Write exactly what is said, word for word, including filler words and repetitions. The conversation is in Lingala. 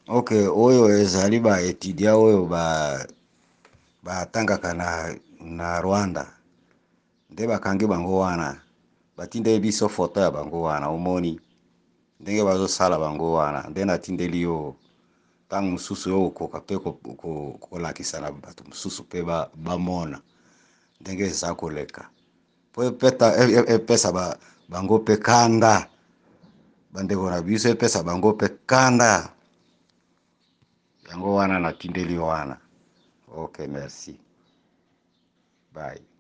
Ok, oyo ezali ba étudiant oyo ba batangaka na na Rwanda nde bakangi bango wana batindeli biso foto ya bango wana omoni ndenge bazosala bango wana nde natindeli yo ntango mosusu oyo okoka mpe kolakisa na bato mosusu mpe bamona ndenge eza koleka po epesa bango mpe kanda bandeko na biso epesa bango mpe kanda yango wana natindeli wana. Ok, merci. Bye.